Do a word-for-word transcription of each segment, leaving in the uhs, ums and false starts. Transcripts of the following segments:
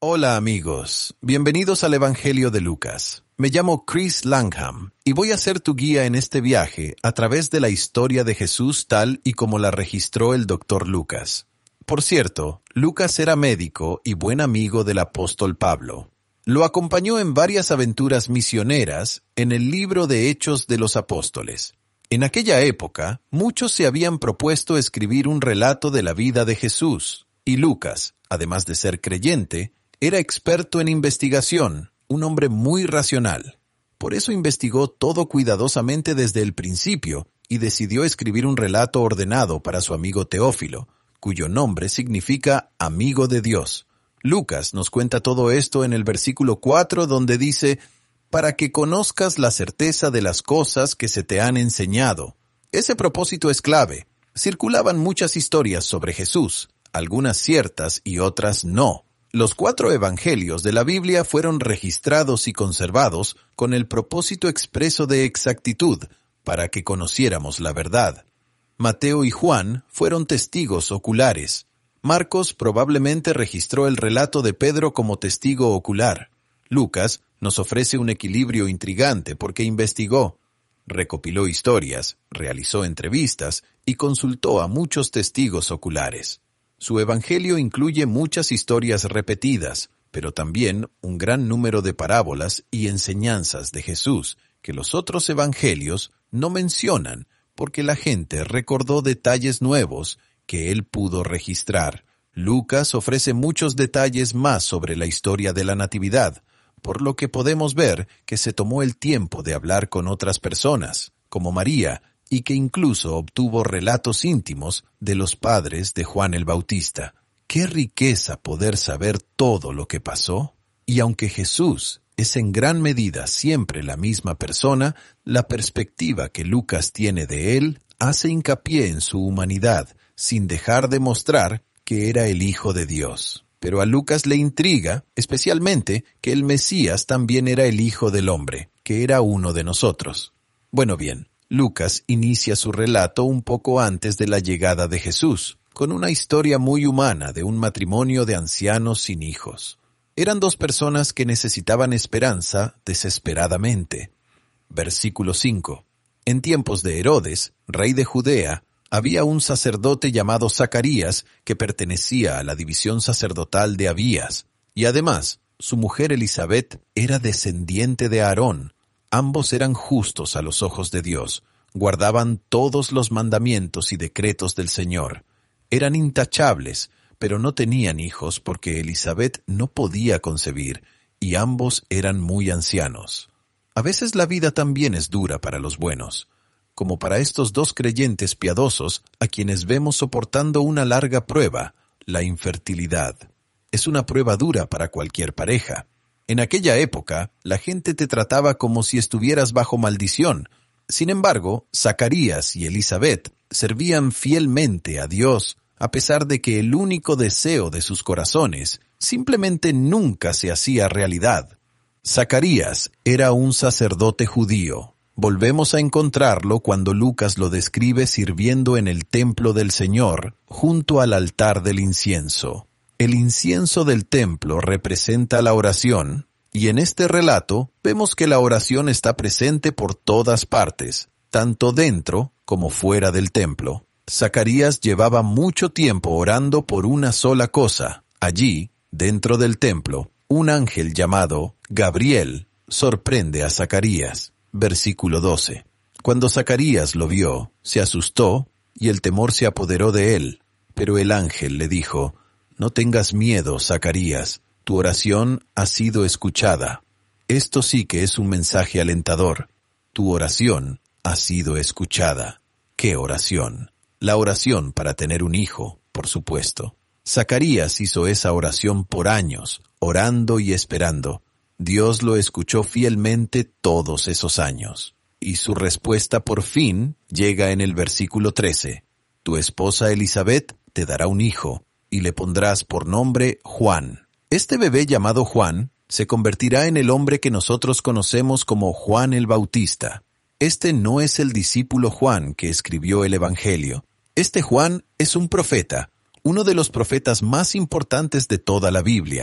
Hola amigos, bienvenidos al Evangelio de Lucas. Me llamo Chris Langham y voy a ser tu guía en este viaje a través de la historia de Jesús tal y como la registró el doctor Lucas. Por cierto, Lucas era médico y buen amigo del apóstol Pablo. Lo acompañó en varias aventuras misioneras en el libro de Hechos de los Apóstoles. En aquella época, muchos se habían propuesto escribir un relato de la vida de Jesús, y Lucas, además de ser creyente, era experto en investigación, un hombre muy racional. Por eso investigó todo cuidadosamente desde el principio y decidió escribir un relato ordenado para su amigo Teófilo, cuyo nombre significa amigo de Dios. Lucas nos cuenta todo esto en el versículo cuatro, donde dice, «Para que conozcas la certeza de las cosas que se te han enseñado». Ese propósito es clave. Circulaban muchas historias sobre Jesús, algunas ciertas y otras no. Los cuatro evangelios de la Biblia fueron registrados y conservados con el propósito expreso de exactitud, para que conociéramos la verdad. Mateo y Juan fueron testigos oculares. Marcos probablemente registró el relato de Pedro como testigo ocular. Lucas nos ofrece un equilibrio intrigante porque investigó, recopiló historias, realizó entrevistas y consultó a muchos testigos oculares. Su evangelio incluye muchas historias repetidas, pero también un gran número de parábolas y enseñanzas de Jesús que los otros evangelios no mencionan porque la gente recordó detalles nuevos que él pudo registrar. Lucas ofrece muchos detalles más sobre la historia de la Natividad, por lo que podemos ver que se tomó el tiempo de hablar con otras personas, como María, y que incluso obtuvo relatos íntimos de los padres de Juan el Bautista. ¡Qué riqueza poder saber todo lo que pasó! Y aunque Jesús es en gran medida siempre la misma persona, la perspectiva que Lucas tiene de él hace hincapié en su humanidad, sin dejar de mostrar que era el Hijo de Dios. Pero a Lucas le intriga, especialmente, que el Mesías también era el Hijo del Hombre, que era uno de nosotros. Bueno bien, Lucas inicia su relato un poco antes de la llegada de Jesús, con una historia muy humana de un matrimonio de ancianos sin hijos. Eran dos personas que necesitaban esperanza desesperadamente. Versículo cinco. En tiempos de Herodes, rey de Judea, había un sacerdote llamado Zacarías que pertenecía a la división sacerdotal de Abías, y además, su mujer Elisabet era descendiente de Aarón. Ambos eran justos a los ojos de Dios, guardaban todos los mandamientos y decretos del Señor. Eran intachables, pero no tenían hijos porque Elisabet no podía concebir, y ambos eran muy ancianos. A veces la vida también es dura para los buenos, como para estos dos creyentes piadosos a quienes vemos soportando una larga prueba, la infertilidad. Es una prueba dura para cualquier pareja. En aquella época, la gente te trataba como si estuvieras bajo maldición. Sin embargo, Zacarías y Elisabet servían fielmente a Dios, a pesar de que el único deseo de sus corazones simplemente nunca se hacía realidad. Zacarías era un sacerdote judío. Volvemos a encontrarlo cuando Lucas lo describe sirviendo en el templo del Señor, junto al altar del incienso. El incienso del templo representa la oración, y en este relato vemos que la oración está presente por todas partes, tanto dentro como fuera del templo. Zacarías llevaba mucho tiempo orando por una sola cosa. Allí, dentro del templo, un ángel llamado Gabriel sorprende a Zacarías. Versículo doce. Cuando Zacarías lo vio, se asustó, y el temor se apoderó de él. Pero el ángel le dijo, «No tengas miedo, Zacarías, tu oración ha sido escuchada». Esto sí que es un mensaje alentador. Tu oración ha sido escuchada. ¿Qué oración? La oración para tener un hijo, por supuesto. Zacarías hizo esa oración por años, orando y esperando. Dios lo escuchó fielmente todos esos años. Y su respuesta por fin llega en el versículo trece. Tu esposa Elisabet te dará un hijo, y le pondrás por nombre Juan. Este bebé llamado Juan se convertirá en el hombre que nosotros conocemos como Juan el Bautista. Este no es el discípulo Juan que escribió el Evangelio. Este Juan es un profeta, uno de los profetas más importantes de toda la Biblia.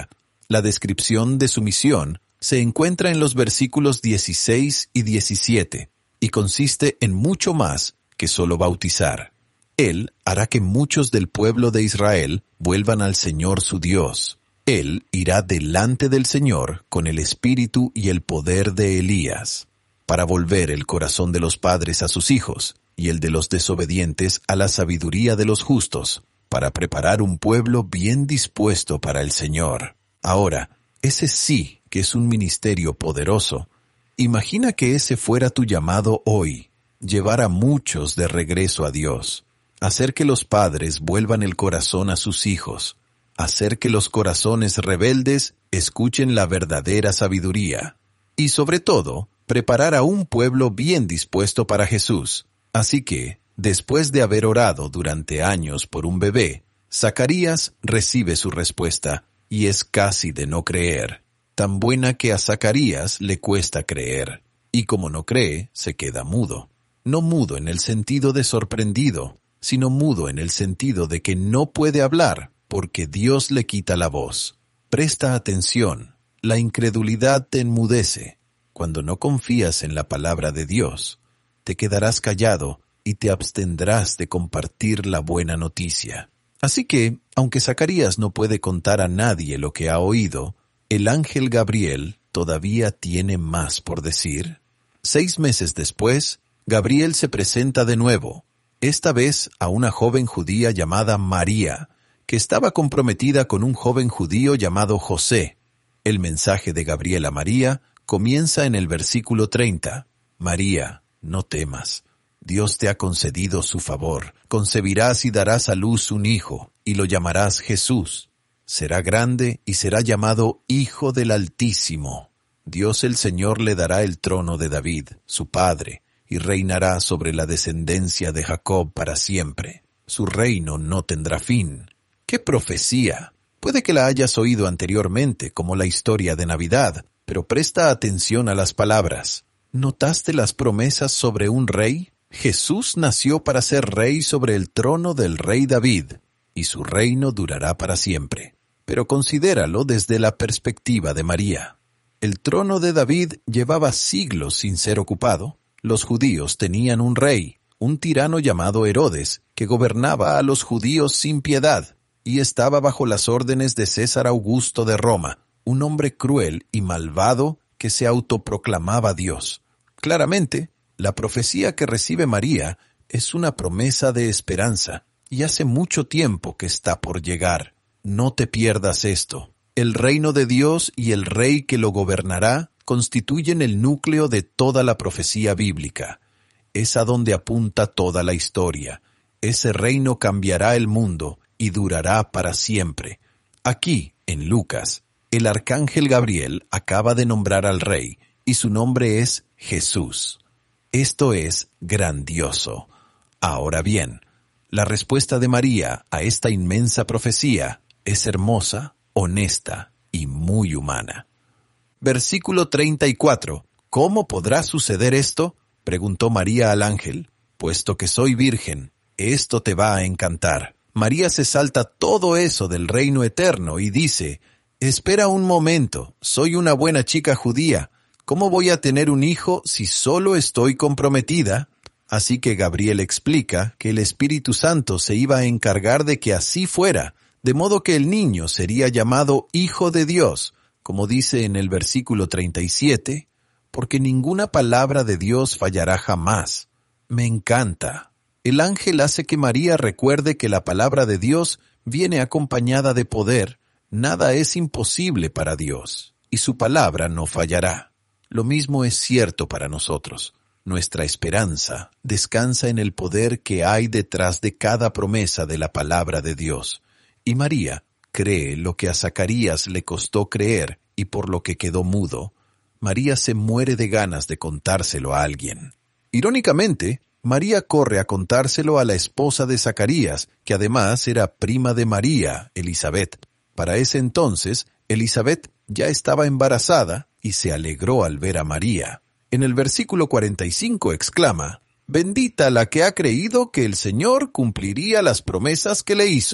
La descripción de su misión se encuentra en los versículos dieciséis y diecisiete y consiste en mucho más que solo bautizar. Él hará que muchos del pueblo de Israel vuelvan al Señor su Dios. Él irá delante del Señor con el espíritu y el poder de Elías, para volver el corazón de los padres a sus hijos y el de los desobedientes a la sabiduría de los justos, para preparar un pueblo bien dispuesto para el Señor. Ahora, ese sí que es un ministerio poderoso. Imagina que ese fuera tu llamado hoy, llevar a muchos de regreso a Dios, hacer que los padres vuelvan el corazón a sus hijos, hacer que los corazones rebeldes escuchen la verdadera sabiduría, y sobre todo, preparar a un pueblo bien dispuesto para Jesús. Así que, después de haber orado durante años por un bebé, Zacarías recibe su respuesta, y es casi de no creer, tan buena que a Zacarías le cuesta creer, y como no cree, se queda mudo. No mudo en el sentido de sorprendido, sino mudo en el sentido de que no puede hablar, porque Dios le quita la voz. Presta atención, la incredulidad te enmudece. Cuando no confías en la palabra de Dios, te quedarás callado y te abstendrás de compartir la buena noticia. Así que, aunque Zacarías no puede contar a nadie lo que ha oído, el ángel Gabriel todavía tiene más por decir. Seis meses después, Gabriel se presenta de nuevo, esta vez a una joven judía llamada María, que estaba comprometida con un joven judío llamado José. El mensaje de Gabriel a María comienza en el versículo treinta. María, no temas. Dios te ha concedido su favor. Concebirás y darás a luz un hijo, y lo llamarás Jesús. Será grande y será llamado Hijo del Altísimo. Dios el Señor le dará el trono de David, su padre, y reinará sobre la descendencia de Jacob para siempre. Su reino no tendrá fin. ¡Qué profecía! Puede que la hayas oído anteriormente, como la historia de Navidad, pero presta atención a las palabras. ¿Notaste las promesas sobre un rey? Jesús nació para ser rey sobre el trono del rey David, y su reino durará para siempre. Pero considéralo desde la perspectiva de María. El trono de David llevaba siglos sin ser ocupado. Los judíos tenían un rey, un tirano llamado Herodes, que gobernaba a los judíos sin piedad, y estaba bajo las órdenes de César Augusto de Roma, un hombre cruel y malvado que se autoproclamaba Dios. Claramente, la profecía que recibe María es una promesa de esperanza, y hace mucho tiempo que está por llegar. No te pierdas esto. El reino de Dios y el rey que lo gobernará constituyen el núcleo de toda la profecía bíblica. Es a donde apunta toda la historia. Ese reino cambiará el mundo y durará para siempre. Aquí, en Lucas, el arcángel Gabriel acaba de nombrar al rey, y su nombre es Jesús. Esto es grandioso. Ahora bien, la respuesta de María a esta inmensa profecía es hermosa, honesta y muy humana. Versículo treinta y cuatro. ¿Cómo podrá suceder esto?, preguntó María al ángel. Puesto que soy virgen, esto te va a encantar. María se salta todo eso del reino eterno y dice, espera un momento, soy una buena chica judía. ¿Cómo voy a tener un hijo si solo estoy comprometida? Así que Gabriel explica que el Espíritu Santo se iba a encargar de que así fuera, de modo que el niño sería llamado Hijo de Dios, como dice en el versículo treinta y siete, porque ninguna palabra de Dios fallará jamás. Me encanta. El ángel hace que María recuerde que la palabra de Dios viene acompañada de poder. Nada es imposible para Dios, y su palabra no fallará. Lo mismo es cierto para nosotros. Nuestra esperanza descansa en el poder que hay detrás de cada promesa de la palabra de Dios. Y María cree lo que a Zacarías le costó creer y por lo que quedó mudo. María se muere de ganas de contárselo a alguien. Irónicamente, María corre a contárselo a la esposa de Zacarías, que además era prima de María, Elizabeth. Para ese entonces, Elizabeth ya estaba embarazada y se alegró al ver a María. En el versículo cuarenta y cinco exclama, «Bendita la que ha creído que el Señor cumpliría las promesas que le hizo».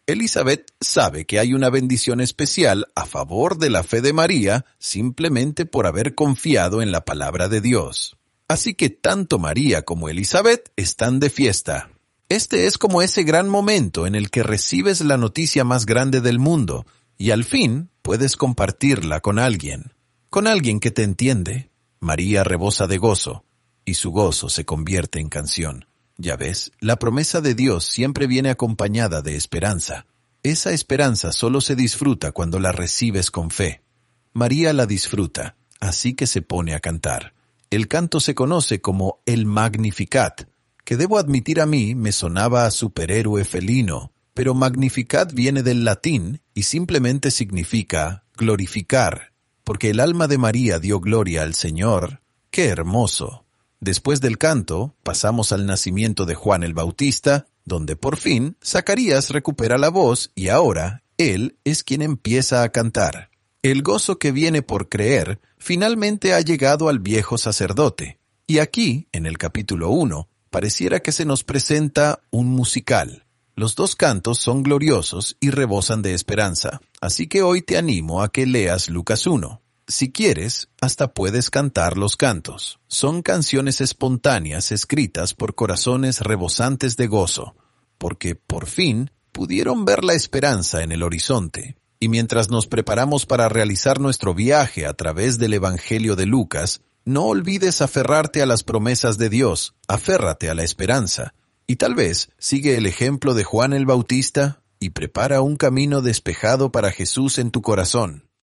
Elizabeth sabe que hay una bendición especial a favor de la fe de María simplemente por haber confiado en la palabra de Dios. Así que tanto María como Elizabeth están de fiesta. Este es como ese gran momento en el que recibes la noticia más grande del mundo y al fin puedes compartirla con alguien, con alguien que te entiende. María rebosa de gozo y su gozo se convierte en canción. Ya ves, la promesa de Dios siempre viene acompañada de esperanza. Esa esperanza solo se disfruta cuando la recibes con fe. María la disfruta, así que se pone a cantar. El canto se conoce como el Magnificat, que debo admitir a mí me sonaba a superhéroe felino, pero Magnificat viene del latín y simplemente significa glorificar, porque el alma de María dio gloria al Señor. ¡Qué hermoso! Después del canto, pasamos al nacimiento de Juan el Bautista, donde por fin Zacarías recupera la voz y ahora él es quien empieza a cantar. El gozo que viene por creer finalmente ha llegado al viejo sacerdote. Y aquí, en el capítulo uno, pareciera que se nos presenta un musical. Los dos cantos son gloriosos y rebosan de esperanza, así que hoy te animo a que leas Lucas uno. Si quieres, hasta puedes cantar los cantos. Son canciones espontáneas escritas por corazones rebosantes de gozo, porque por fin pudieron ver la esperanza en el horizonte. Y mientras nos preparamos para realizar nuestro viaje a través del Evangelio de Lucas, no olvides aferrarte a las promesas de Dios, aférrate a la esperanza, y tal vez sigue el ejemplo de Juan el Bautista y prepara un camino despejado para Jesús en tu corazón.